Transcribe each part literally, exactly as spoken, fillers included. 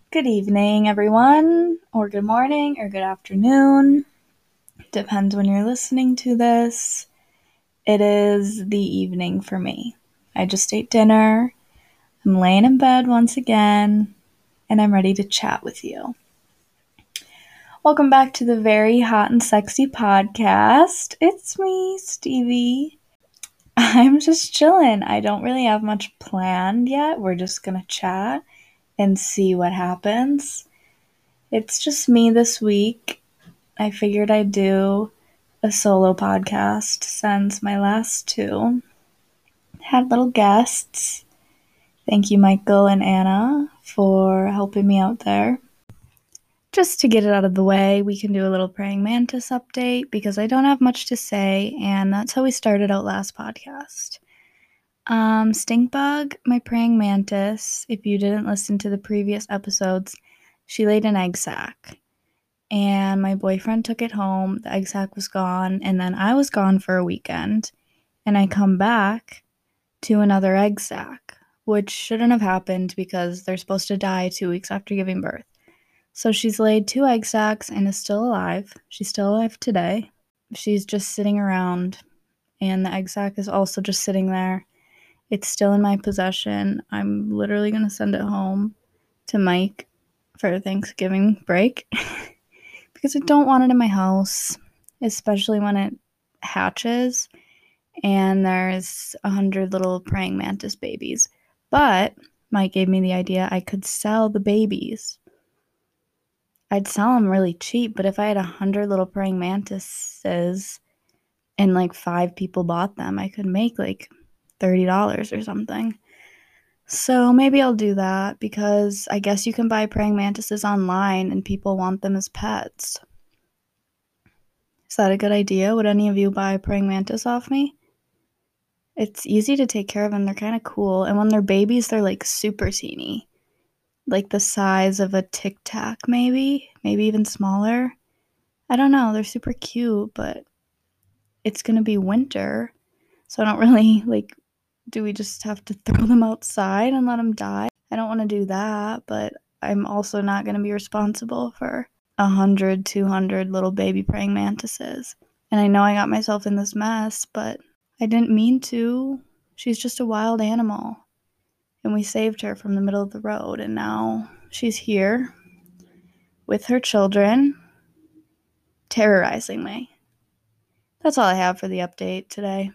Good evening, everyone, or good morning, or good afternoon. Depends when you're listening to this. It is the evening for me. I just ate dinner. I'm laying in bed once again, and I'm ready to chat with you. Welcome back to the Very Hot and Sexy podcast. It's me, Stevie. I'm just chilling. I don't really have much planned yet. We're just gonna chat and see what happens. It's just me this week. I figured I'd do a solo podcast since my last two had little guests. Thank you, Michael and Anna, for helping me out there. Just to get it out of the way, we can do a little praying mantis update because I don't have much to say, and that's how we started out last podcast. Um, Stinkbug, my praying mantis, if you didn't listen to the previous episodes, she laid an egg sac. And my boyfriend took it home, the egg sac was gone, and then I was gone for a weekend, and I come back to another egg sac, which shouldn't have happened because they're supposed to die two weeks after giving birth. So she's laid two egg sacs and is still alive. She's still alive today. She's just sitting around, and the egg sac is also just sitting there. It's still in my possession. I'm literally going to send it home to Mike for Thanksgiving break. Because I don't want it in my house, especially when it hatches and there's a hundred little praying mantis babies. But Mike gave me the idea I could sell the babies. I'd sell them really cheap, but if I had a hundred little praying mantises and like five people bought them, I could make like thirty dollars or something. So maybe I'll do that because I guess you can buy praying mantises online and people want them as pets. Is that a good idea? Would any of you buy a praying mantis off me? It's easy to take care of them. They're kind of cool. And when they're babies, they're like super teeny. Like the size of a Tic Tac, maybe. Maybe even smaller. I don't know. They're super cute, but it's going to be winter. So I don't really, like, do we just have to throw them outside and let them die? I don't want to do that, but I'm also not going to be responsible for a hundred, two hundred little baby praying mantises. And I know I got myself in this mess, but I didn't mean to. She's just a wild animal. And we saved her from the middle of the road, and now she's here with her children, terrorizing me. That's all I have for the update today.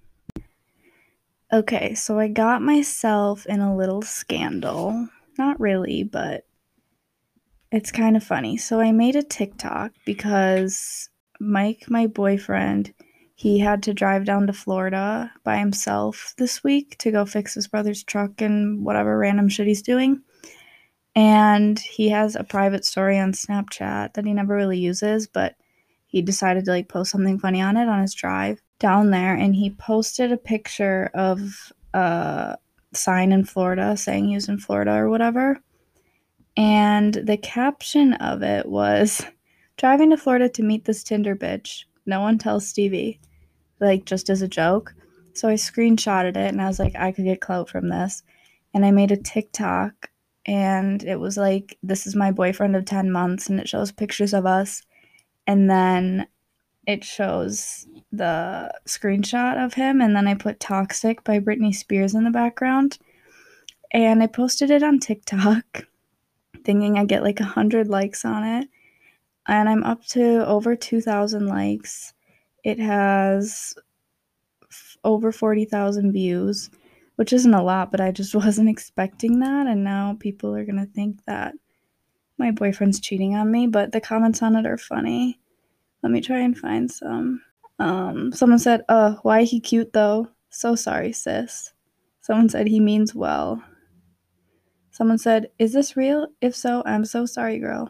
Okay, so I got myself in a little scandal. Not really, but it's kind of funny. So I made a TikTok because Mike, my boyfriend, he had to drive down to Florida by himself this week to go fix his brother's truck and whatever random shit he's doing. And he has a private story on Snapchat that he never really uses, but he decided to like post something funny on it on his drive down there. And he posted a picture of a sign in Florida saying he was in Florida or whatever. And the caption of it was, driving to Florida to meet this Tinder bitch. No one tells Stevie. Like, just as a joke. So I screenshotted it, and I was like, I could get clout from this. And I made a TikTok, and it was like, this is my boyfriend of ten months, and it shows pictures of us. And then it shows the screenshot of him, and then I put Toxic by Britney Spears in the background. And I posted it on TikTok, thinking I'd get like one hundred likes on it. And I'm up to over two thousand likes. It has f- over forty thousand views, which isn't a lot, but I just wasn't expecting that. And now people are going to think that my boyfriend's cheating on me, but the comments on it are funny. Let me try and find some. Um, someone said, uh, why he cute though? So sorry, sis. Someone said he means well. Someone said, is this real? If so, I'm so sorry, girl.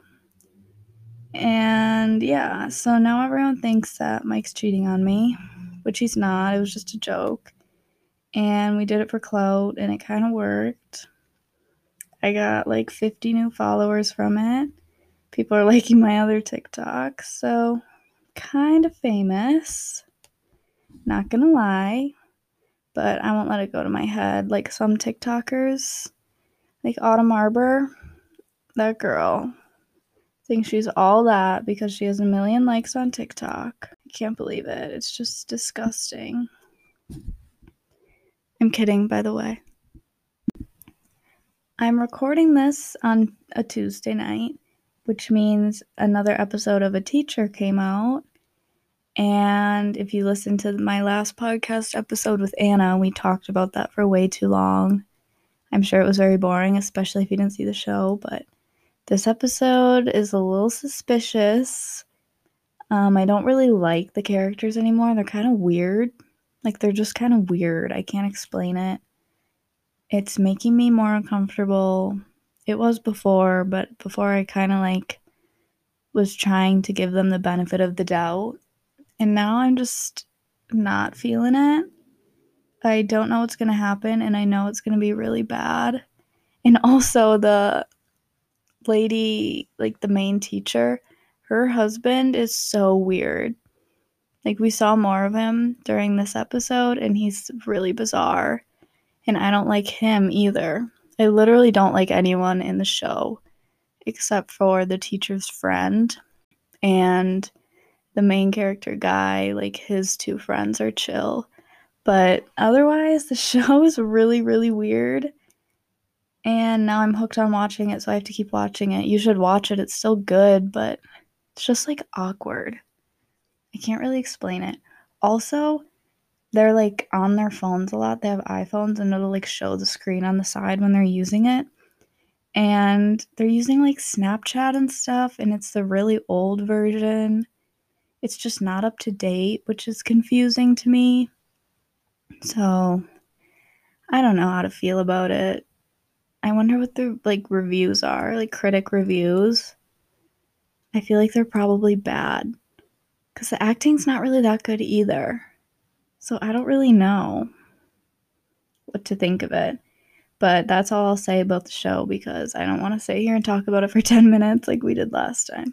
And yeah, so now everyone thinks that Mike's cheating on me, which he's not. It was just a joke. And we did it for clout, and it kind of worked. I got like fifty new followers from it. People are liking my other TikToks, so kind of famous. Not gonna lie, but I won't let it go to my head. Like some TikTokers, like Autumn Arbor, That girl thinks she's all that because she has a million likes on TikTok. I can't believe it. It's just disgusting. I'm kidding, by the way. I'm recording this on a Tuesday night, which means another episode of A Teacher came out. And if you listen to my last podcast episode with Anna, we talked about that for way too long. I'm sure it was very boring, especially if you didn't see the show, but this episode is a little suspicious. Um, I don't really like the characters anymore. They're kind of weird. Like, they're just kind of weird. I can't explain it. It's making me more uncomfortable. It was before, but before I kind of, like, was trying to give them the benefit of the doubt. And now I'm just not feeling it. I don't know what's going to happen, and I know it's going to be really bad. And also, the lady, like the main teacher, her husband is so weird. Like, we saw more of him during this episode, and he's really bizarre. And I don't like him either. I literally don't like anyone in the show except for the teacher's friend and the main character guy. Like, his two friends are chill. But otherwise, the show is really, really weird. And now I'm hooked on watching it, so I have to keep watching it. You should watch it. It's still good, but it's just, like, awkward. I can't really explain it. Also, they're, like, on their phones a lot. They have iPhones, and it'll, like, show the screen on the side when they're using it. And they're using, like, Snapchat and stuff, and it's the really old version. It's just not up to date, which is confusing to me. So, I don't know how to feel about it. I wonder what the, like, reviews are, like, critic reviews. I feel like they're probably bad, because the acting's not really that good either. So I don't really know what to think of it. But that's all I'll say about the show, because I don't want to sit here and talk about it for ten minutes like we did last time.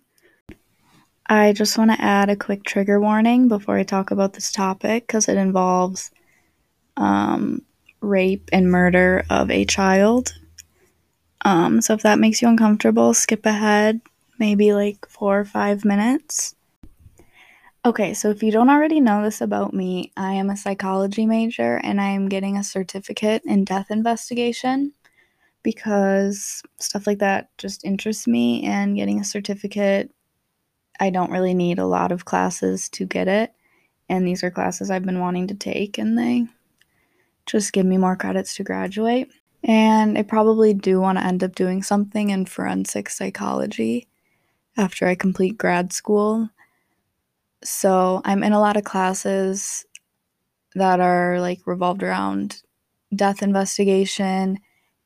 I just want to add a quick trigger warning before I talk about this topic, because it involves um, rape and murder of a child. Um, so if that makes you uncomfortable, skip ahead maybe like four or five minutes. Okay, so if you don't already know this about me, I am a psychology major and I am getting a certificate in death investigation because stuff like that just interests me, and getting a certificate, I don't really need a lot of classes to get it, and these are classes I've been wanting to take, and they just give me more credits to graduate. And I probably do want to end up doing something in forensic psychology after I complete grad school. So I'm in a lot of classes that are like revolved around death investigation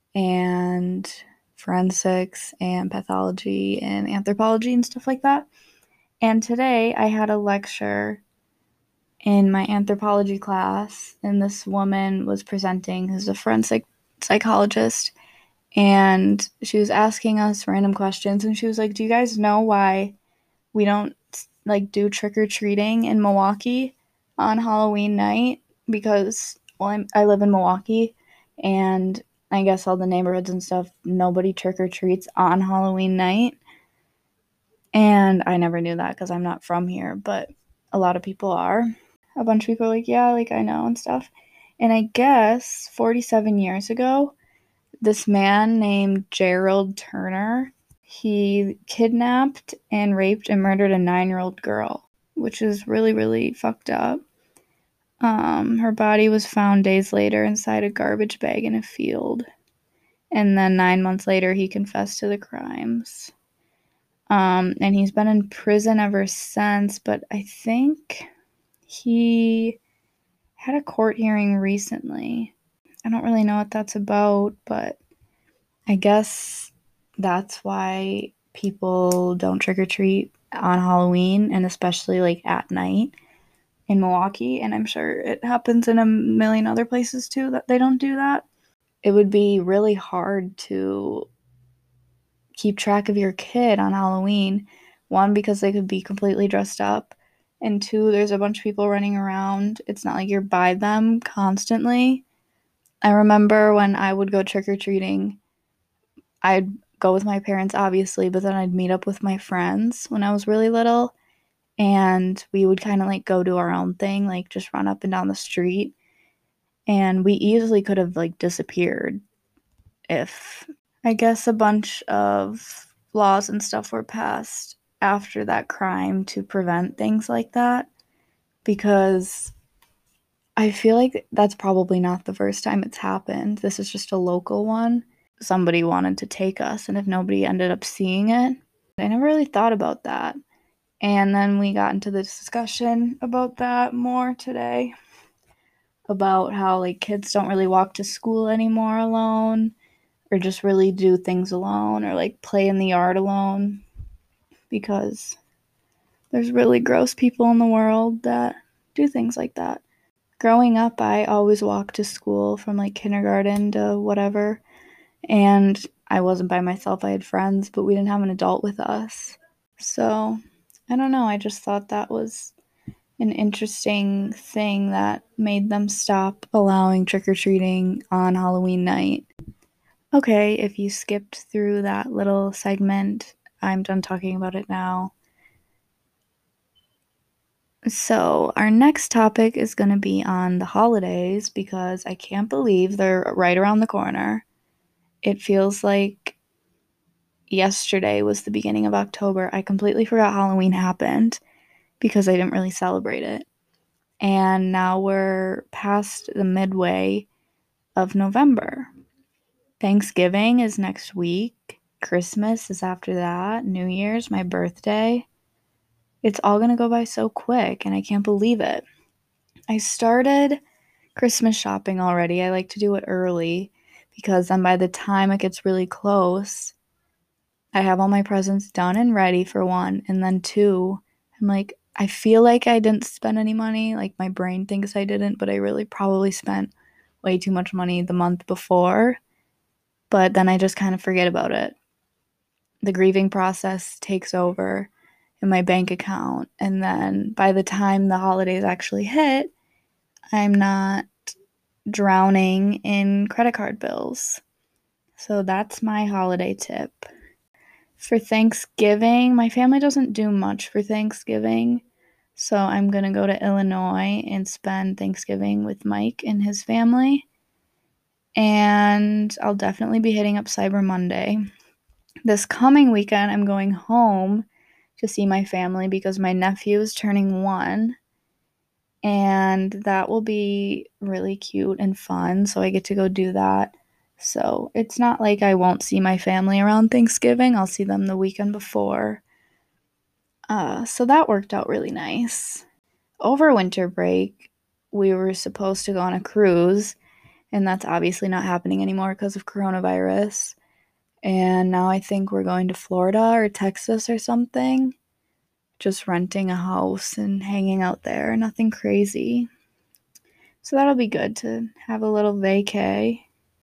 and forensics and pathology and anthropology and stuff like that. And today I had a lecture in my anthropology class, and this woman was presenting who's a forensic psychologist, and she was asking us random questions, and she was like, do you guys know why we don't like do trick-or-treating in Milwaukee on Halloween night? Because, well, I'm, I live in Milwaukee, and I guess all the neighborhoods and stuff, nobody trick-or-treats on Halloween night. And I never knew that because I'm not from here, but a lot of people are. A bunch of people are like, yeah, like I know and stuff. And I guess forty-seven years ago, this man named Gerald Turner, he kidnapped and raped and murdered a nine-year-old girl, which is really, really fucked up. Um, her body was found days later inside a garbage bag in a field. And then nine months later, he confessed to the crimes. Um, and he's been in prison ever since, but I think he had a court hearing recently. I don't really know what that's about, but I guess that's why people don't trick-or-treat on Halloween, and especially like at night in Milwaukee, and I'm sure it happens in a million other places too that they don't do that. It would be really hard to keep track of your kid on Halloween. One, because they could be completely dressed up, and two, there's a bunch of people running around. It's not like you're by them constantly. I remember when I would go trick-or-treating, I'd go with my parents, obviously, but then I'd meet up with my friends when I was really little, and we would kind of like go do our own thing, like just run up and down the street. And we easily could have like disappeared if, I guess, a bunch of laws and stuff were passed after that crime to prevent things like that, because I feel like that's probably not the first time it's happened. This is just a local one. Somebody wanted to take us, and if nobody ended up seeing it, I never really thought about that. And then we got into the discussion about that more today, about how like kids don't really walk to school anymore alone, or just really do things alone, or like play in the yard alone, because there's really gross people in the world that do things like that. Growing up, I always walked to school from like kindergarten to whatever, and I wasn't by myself. I had friends, but we didn't have an adult with us. So, I don't know. I just thought that was an interesting thing that made them stop allowing trick-or-treating on Halloween night. Okay, if you skipped through that little segment, I'm done talking about it now. So, our next topic is going to be on the holidays, because I can't believe they're right around the corner. It feels like yesterday was the beginning of October. I completely forgot Halloween happened because I didn't really celebrate it. And now we're past the midway of November. Thanksgiving is next week. Christmas is after that. New Year's, my birthday. It's all going to go by so quick, and I can't believe it. I started Christmas shopping already. I like to do it early, because then by the time it gets really close, I have all my presents done and ready, for one. And then two, I'm like, I feel like I didn't spend any money. Like, my brain thinks I didn't, but I really probably spent way too much money the month before. But then I just kind of forget about it. The grieving process takes over in my bank account. And then by the time the holidays actually hit, I'm not drowning in credit card bills. So that's my holiday tip. For Thanksgiving, my family doesn't do much for Thanksgiving. So I'm going to go to Illinois and spend Thanksgiving with Mike and his family. And I'll definitely be hitting up Cyber Monday. This coming weekend, I'm going home to see my family because my nephew is turning one. And that will be really cute and fun. So I get to go do that. So it's not like I won't see my family around Thanksgiving. I'll see them the weekend before. Uh, so that worked out really nice. Over winter break, we were supposed to go on a cruise, and that's obviously not happening anymore because of coronavirus. And now I think we're going to Florida or Texas or something. Just renting a house and hanging out there. Nothing crazy. So that'll be good to have a little vacay.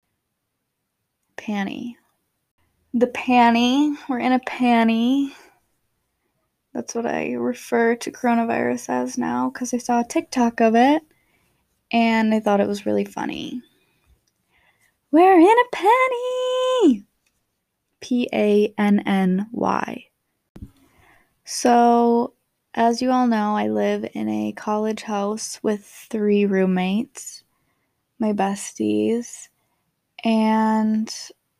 Panty. The panty. We're in a panty. That's what I refer to coronavirus as now, because I saw a TikTok of it and I thought it was really funny. We're in a panty! P A N N Y. So, as you all know, I live in a college house with three roommates, my besties, and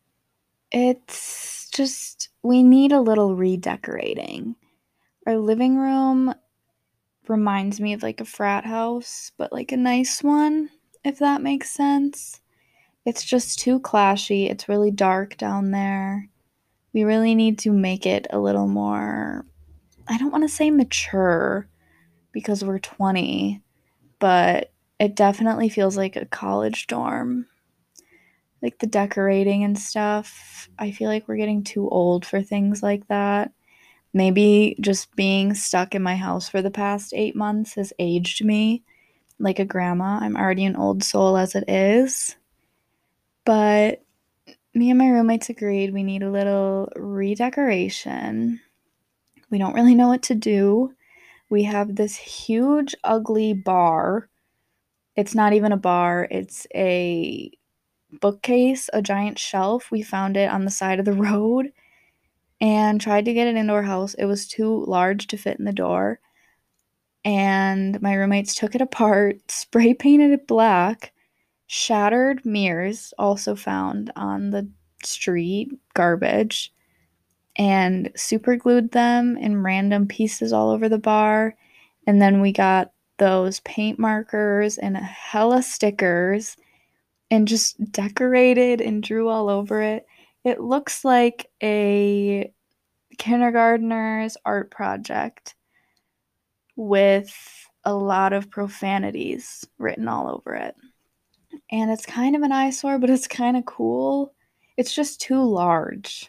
it's just, we need a little redecorating. Our living room reminds me of like a frat house, but like a nice one, if that makes sense. It's just too clashy. It's really dark down there. We really need to make it a little more, I don't want to say mature because we're twenty, but it definitely feels like a college dorm. Like the decorating and stuff, I feel like we're getting too old for things like that. Maybe just being stuck in my house for the past eight months has aged me like a grandma. I'm already an old soul as it is. But me and my roommates agreed we need a little redecoration. We don't really know what to do. We have this huge, ugly bar. It's not even a bar, it's a bookcase, a giant shelf. We found it on the side of the road and tried to get it into our house. It was too large to fit in the door. And my roommates took it apart, spray painted it black, shattered mirrors also found on the street, garbage, and super glued them in random pieces all over the bar. And then we got those paint markers and hella stickers and just decorated and drew all over it. It looks like a kindergartner's art project with a lot of profanities written all over it. And it's kind of an eyesore, but it's kind of cool. It's just too large.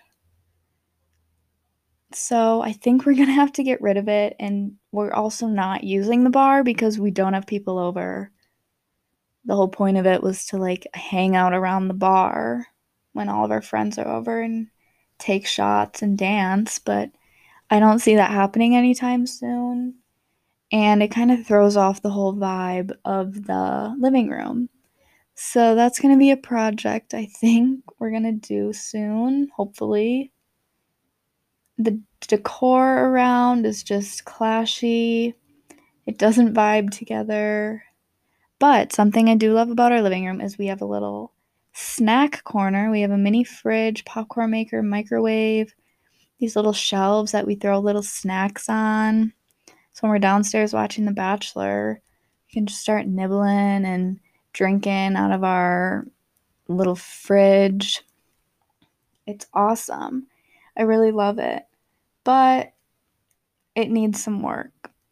So I think we're going to have to get rid of it. And we're also not using the bar because we don't have people over. The whole point of it was to like hang out around the bar when all of our friends are over and take shots and dance. But I don't see that happening anytime soon. And it kind of throws off the whole vibe of the living room. So that's going to be a project I think we're going to do soon, hopefully. The decor around is just clashy. It doesn't vibe together. But something I do love about our living room is we have a little snack corner. We have a mini fridge, popcorn maker, microwave, these little shelves that we throw little snacks on. So when we're downstairs watching The Bachelor, we can just start nibbling and drinking out of our little fridge. It's awesome. I really love it. But it needs some work.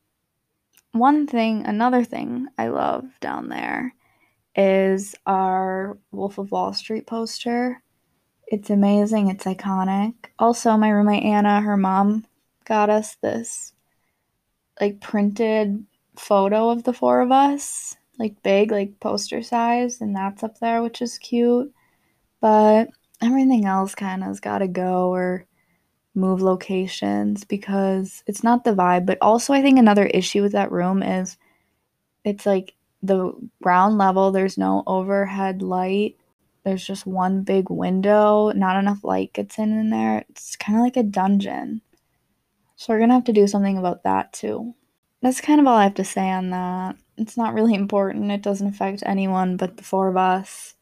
One thing, another thing I love down there is our Wolf of Wall Street poster. It's amazing. It's iconic. Also, my roommate Anna, her mom got us this like printed photo of the four of us, like big, like poster size, and that's up there, which is cute. But everything else kind of has got to go or move locations because it's not the vibe. But also, I think another issue with that room is it's like the ground level, there's no overhead light. There's just one big window. Not enough light gets in in there. It's kind of like a dungeon. So we're going to have to do something about that too. That's kind of all I have to say on that. It's not really important. It doesn't affect anyone but the four of us.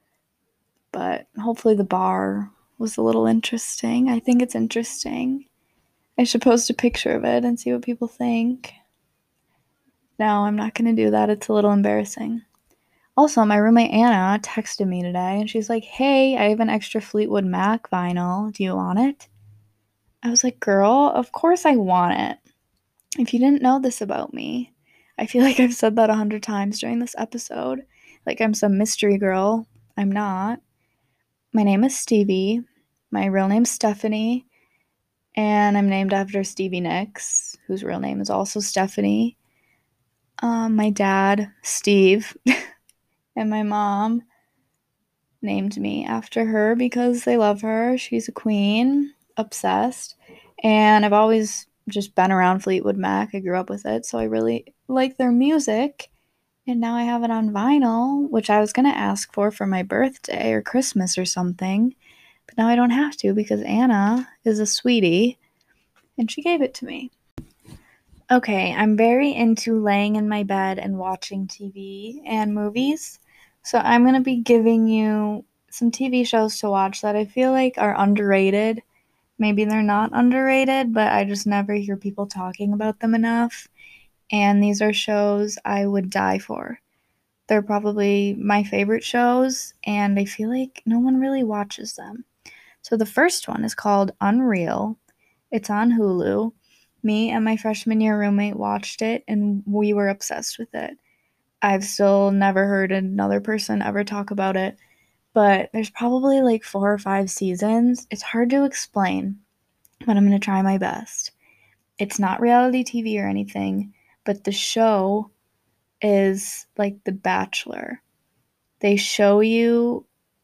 But hopefully the bar was a little interesting. I think it's interesting. I should post a picture of it and see what people think. No, I'm not going to do that. It's a little embarrassing. Also, my roommate Anna texted me today and she's like, hey, I have an extra Fleetwood Mac vinyl. Do you want it? I was like, girl, of course I want it. If you didn't know this about me, I feel like I've said that a hundred times during this episode. Like I'm some mystery girl. I'm not. My name is Stevie. My real name's Stephanie. And I'm named after Stevie Nicks, whose real name is also Stephanie. Um, my dad, Steve, and my mom named me after her because they love her. She's a queen, obsessed. And I've always just been around Fleetwood Mac. I grew up with it, so I really like their music. And now I have it on vinyl, which I was going to ask for for my birthday or Christmas or something. But now I don't have to because Anna is a sweetie and she gave it to me. Okay, I'm very into laying in my bed and watching T V and movies. So I'm going to be giving you some T V shows to watch that I feel like are underrated. Maybe they're not underrated, but I just never hear people talking about them enough. And these are shows I would die for. They're probably my favorite shows, and I feel like no one really watches them. So the first one is called Unreal. It's on Hulu. Me and my freshman year roommate watched it, and we were obsessed with it. I've still never heard another person ever talk about it, but there's probably like four or five seasons. It's hard to explain, but I'm going to try my best. It's not reality T V or anything, but the show is like The Bachelor. They show you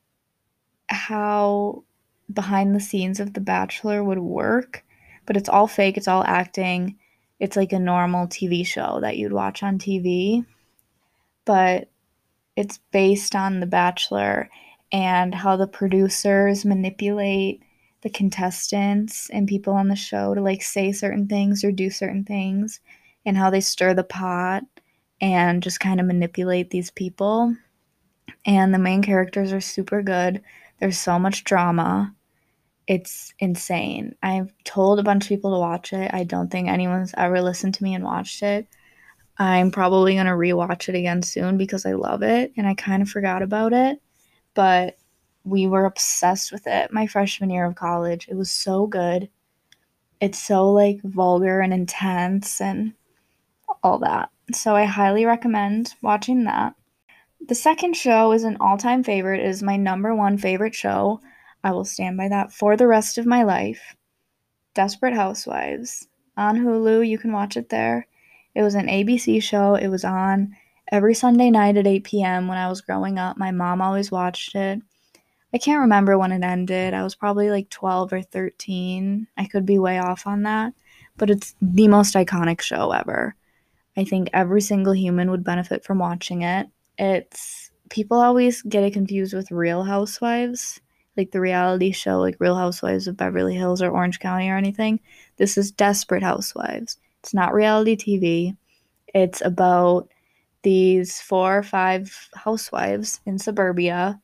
how behind the scenes of The Bachelor would work, but it's all fake, it's all acting. It's like a normal T V show that you'd watch on T V, but it's based on The Bachelor, and how the producers manipulate the contestants and people on the show to like say certain things or do certain things, and how they stir the pot and just kind of manipulate these people. And the main characters are super good. There's so much drama. It's insane. I've told a bunch of people to watch it. I don't think anyone's ever listened to me and watched it. I'm probably going to rewatch it again soon because I love it and I kind of forgot about it. But we were obsessed with it my freshman year of college. It was so good. It's so like vulgar and intense and all that. So I highly recommend watching that. The second show is an all-time favorite. It is my number one favorite show. I will stand by that for the rest of my life. Desperate Housewives. On Hulu, you can watch it there. It was an A B C show. It was on every Sunday night at eight p.m. when I was growing up. My mom always watched it. I can't remember when it ended. I was probably like twelve or thirteen. I could be way off on that. But it's the most iconic show ever. I think every single human would benefit from watching it. It's people always get it confused with Real Housewives, like the reality show, like Real Housewives of Beverly Hills or Orange County or anything. This is Desperate Housewives. It's not reality T V. It's about these four or five housewives in suburbia,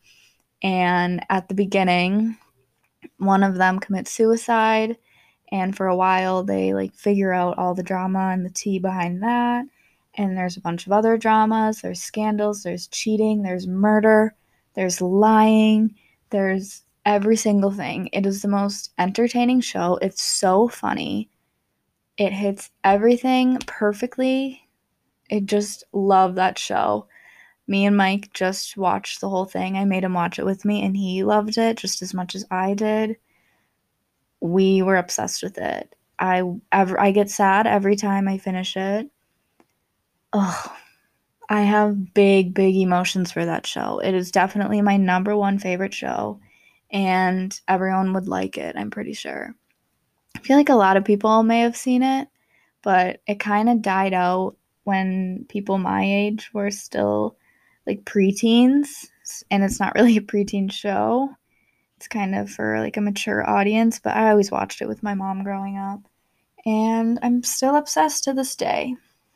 and at the beginning, one of them commits suicide, and for a while they like figure out all the drama and the tea behind that. And there's a bunch of other dramas. There's scandals, there's cheating, there's murder, there's lying, there's every single thing. It is the most entertaining show. It's so funny. It hits everything perfectly. I just love that show. Me and Mike just watched the whole thing. I made him watch it with me, and he loved it just as much as I did. We were obsessed with it. I ever I get sad every time I finish it. Oh, I have big, big emotions for that show. It is definitely my number one favorite show, and everyone would like it, I'm pretty sure. I feel like a lot of people may have seen it, but it kind of died out when people my age were still like preteens, and it's not really a preteen show. It's kind of for like a mature audience, but I always watched it with my mom growing up, and I'm still obsessed to this day.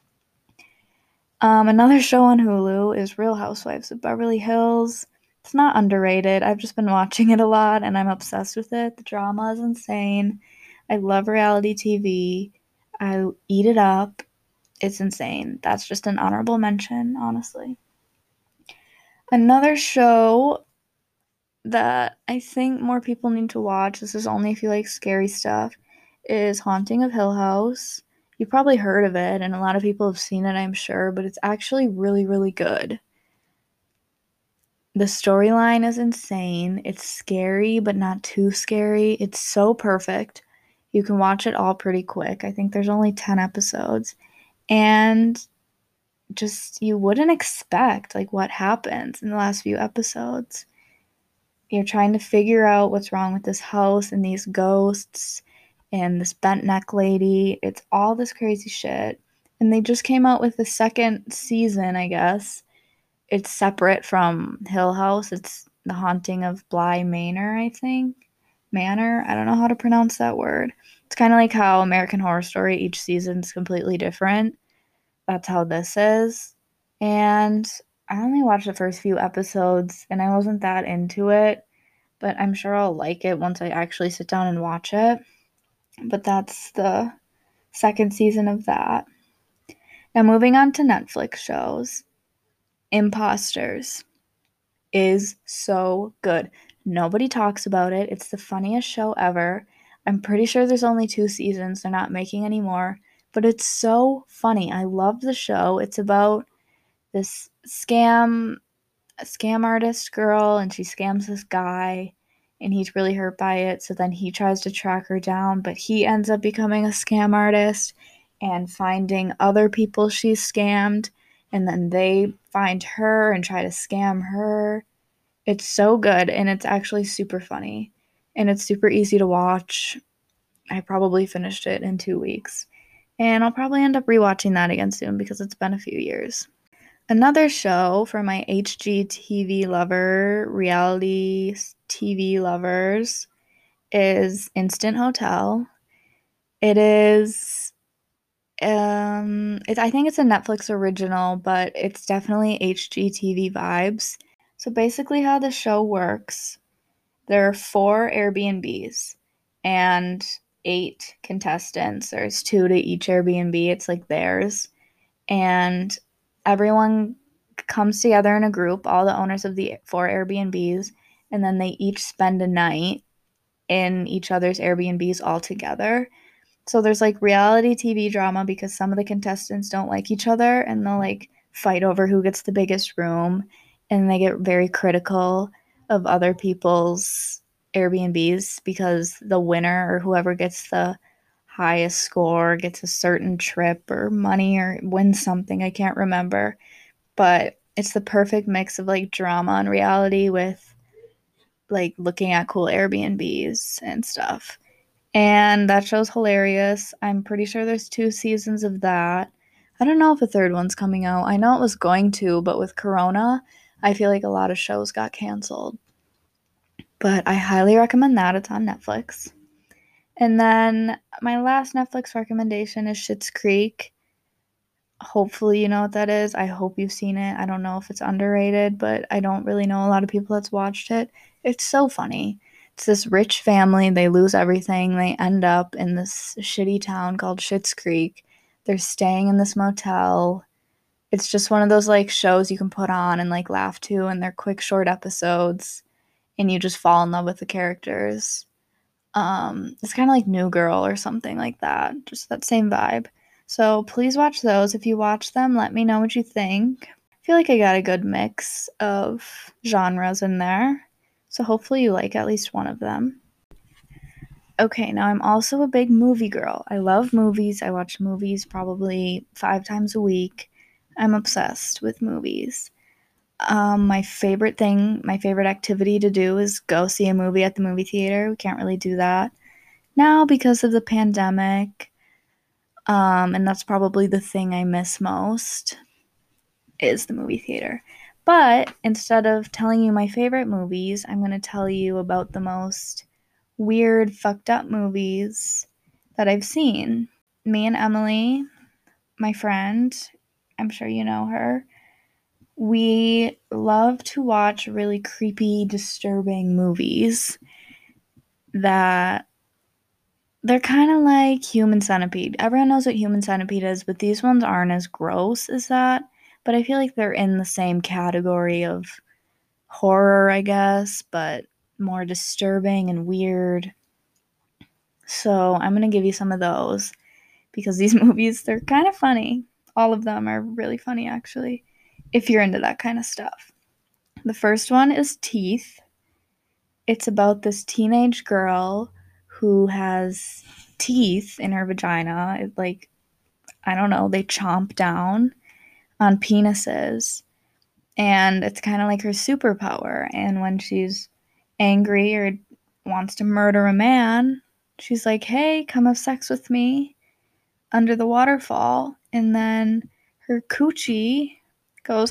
Um, another show on Hulu is Real Housewives of Beverly Hills. It's not underrated. I've just been watching it a lot and I'm obsessed with it. The drama is insane. I love reality T V. I eat it up. It's insane. That's just an honorable mention, honestly. Another show that I think more people need to watch, this is only if you like scary stuff, is Haunting of Hill House. You've probably heard of it, and a lot of people have seen it, I'm sure, but it's actually really, really good. The storyline is insane. It's scary, but not too scary. It's so perfect. You can watch it all pretty quick. I think there's only ten episodes. And just, you wouldn't expect, like, what happens in the last few episodes. You're trying to figure out what's wrong with this house and these ghosts and this bent neck lady. It's all this crazy shit. And they just came out with the second season, I guess. It's separate from Hill House. It's The Haunting of Bly Manor, I think. Manor? I don't know how to pronounce that word. It's kind of like how American Horror Story, each season's completely different. That's how this is. And I only watched the first few episodes and I wasn't that into it, but I'm sure I'll like it once I actually sit down and watch it. But that's the second season of that. Now, moving on to Netflix shows. Imposters is so good. Nobody talks about it. It's the funniest show ever. I'm pretty sure there's only two seasons. They're not making any more. But it's so funny. I love the show. It's about this scam, a scam artist girl, and she scams this guy, and he's really hurt by it. So then he tries to track her down, but he ends up becoming a scam artist and finding other people she's scammed, and then they find her and try to scam her. It's so good, and it's actually super funny, and it's super easy to watch. I probably finished it in two weeks, and I'll probably end up rewatching that again soon because it's been a few years. Another show for my H G T V lover, reality T V lovers, is Instant Hotel. It is, um, it, I think it's a Netflix original, but it's definitely H G T V vibes. So basically, how the show works, there are four Airbnbs and eight contestants. There's two to each Airbnb. It's like theirs. And everyone comes together in a group, all the owners of the four Airbnbs, and then they each spend a night in each other's Airbnbs all together. So there's like reality T V drama because some of the contestants don't like each other and they'll like fight over who gets the biggest room, and they get very critical of other people's Airbnbs because the winner or whoever gets the highest score gets a certain trip or money or wins something. I can't remember. But it's the perfect mix of like drama and reality with like looking at cool Airbnbs and stuff. And that show's hilarious. I'm pretty sure there's two seasons of that. I don't know if a third one's coming out. I know it was going to, but with Corona, I feel like a lot of shows got canceled. But I highly recommend that. It's on Netflix. And then my last Netflix recommendation is Schitt's Creek. Hopefully you know what that is. I hope you've seen it. I don't know if it's underrated, but I don't really know a lot of people that's watched it. It's so funny. It's this rich family. They lose everything. They end up in this shitty town called Schitt's Creek. They're staying in this motel. It's just one of those like shows you can put on and like laugh to, and they're quick short episodes and you just fall in love with the characters. Um, it's kind of like New Girl or something like that. Just that same vibe. So please watch those. If you watch them, let me know what you think. I feel like I got a good mix of genres in there. So hopefully you like at least one of them. Okay, now I'm also a big movie girl. I love movies. I watch movies probably five times a week. I'm obsessed with movies. Um, my favorite thing, my favorite activity to do is go see a movie at the movie theater. We can't really do that now because of the pandemic. Um, and that's probably the thing I miss most is the movie theater. But instead of telling you my favorite movies, I'm going to tell you about the most weird, fucked up movies that I've seen. Me and Emily, my friend, I'm sure you know her, we love to watch really creepy, disturbing movies that they're kind of like Human Centipede. Everyone knows what Human Centipede is, but these ones aren't as gross as that. But I feel like they're in the same category of horror, I guess, but more disturbing and weird. So I'm going to give you some of those because these movies, they're kind of funny. All of them are really funny, actually, if you're into that kind of stuff. The first one is Teeth. It's about this teenage girl who has teeth in her vagina. It, like, I don't know, they chomp down on penises. And it's kind of like her superpower. And when she's angry or wants to murder a man, she's like, hey, come have sex with me under the waterfall. And then her coochie goes,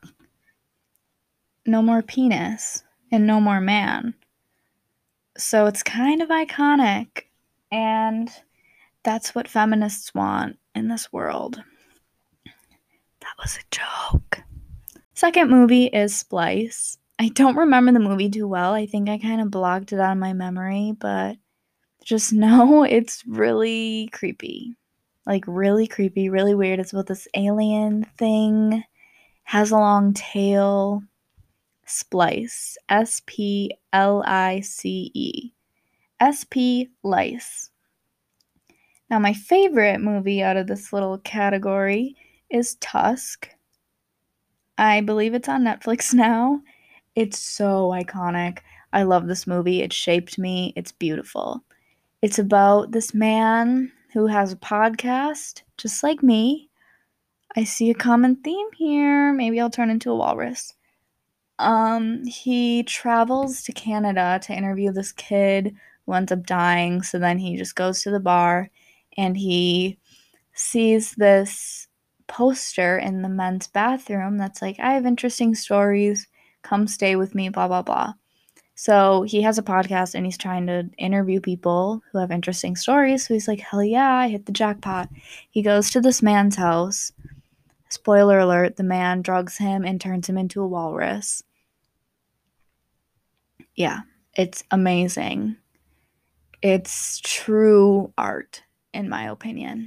no more penis and no more man. So it's kind of iconic. And that's what feminists want in this world. That was a joke. Second movie is Splice. I don't remember the movie too well. I think I kind of blocked it out of my memory, but just know it's really creepy. Like, really creepy, really weird. It's about this alien thing, has a long tail. Splice. S P L I C E. S P Lice. Now, my favorite movie out of this little category is Tusk. I believe it's on Netflix now. It's so iconic. I love this movie. It shaped me. It's beautiful. It's about this man who has a podcast, just like me. I see a common theme here. Maybe I'll turn into a walrus. Um, he travels to Canada to interview this kid who ends up dying. So then he just goes to the bar and he sees this poster in the men's bathroom that's like, I have interesting stories, come stay with me, blah, blah, blah. So he has a podcast and he's trying to interview people who have interesting stories. So he's like, hell yeah, I hit the jackpot. He goes to this man's house. Spoiler alert, the man drugs him and turns him into a walrus. Yeah, it's amazing. It's true art, in my opinion.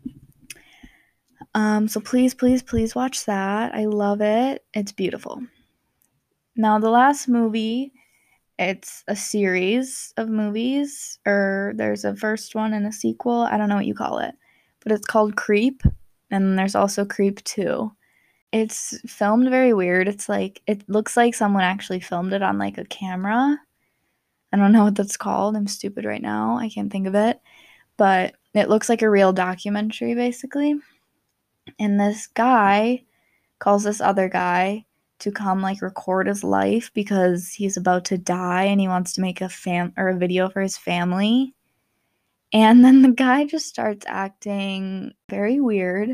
Um, so please, please, please watch that. I love it. It's beautiful. Now, the last movie, it's a series of movies, or there's a first one and a sequel. I don't know what you call it, but it's called Creep, and there's also Creep two. It's filmed very weird. It's like, it looks like someone actually filmed it on like a camera. I don't know what that's called. I'm stupid right now. I can't think of it. But it looks like a real documentary, basically. And this guy calls this other guy to come like record his life because he's about to die and he wants to make a fam or a video for his family. And then the guy just starts acting very weird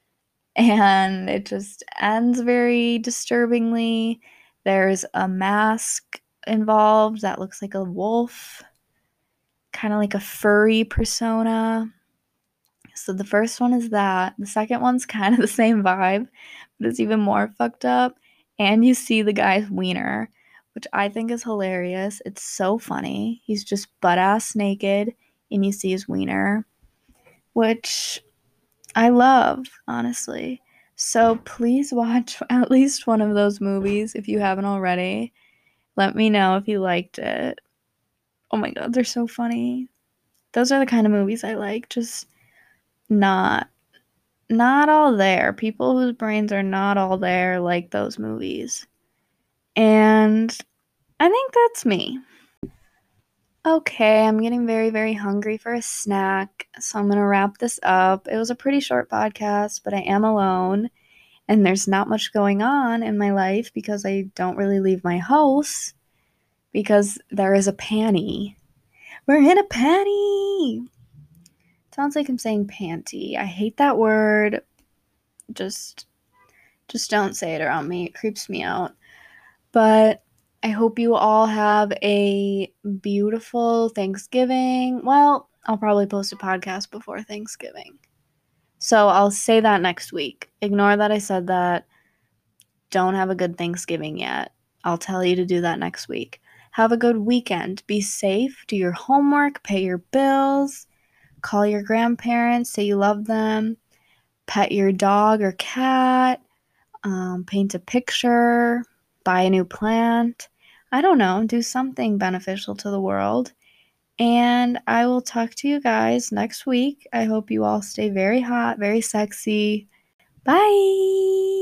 and it just ends very disturbingly. There's a mask involved that looks like a wolf, kind of like a furry persona. So the first one is that. The second one's kind of the same vibe, but it's even more fucked up. And you see the guy's wiener, which I think is hilarious. It's so funny. He's just butt ass naked, and you see his wiener, which I love, honestly. So please watch at least one of those movies if you haven't already. Let me know if you liked it. Oh my god, they're so funny. Those are the kind of movies I like. Just not not all there. People whose brains are not all there like those movies. And I think that's me. Okay, I'm getting very, very hungry for a snack, so I'm going to wrap this up. It was a pretty short podcast, but I am alone, and there's not much going on in my life because I don't really leave my house because there is a panty. We're in a panty! Sounds like I'm saying panty. I hate that word. Just Just don't say it around me. It creeps me out. But I hope you all have a beautiful Thanksgiving. Well, I'll probably post a podcast before Thanksgiving. So I'll say that next week. Ignore that I said that. Don't have a good Thanksgiving yet. I'll tell you to do that next week. Have a good weekend. Be safe. Do your homework. Pay your bills. Call your grandparents. Say you love them. Pet your dog or cat. Um, paint a picture, buy a new plant. I don't know, do something beneficial to the world. And I will talk to you guys next week. I hope you all stay very hot, very sexy. Bye!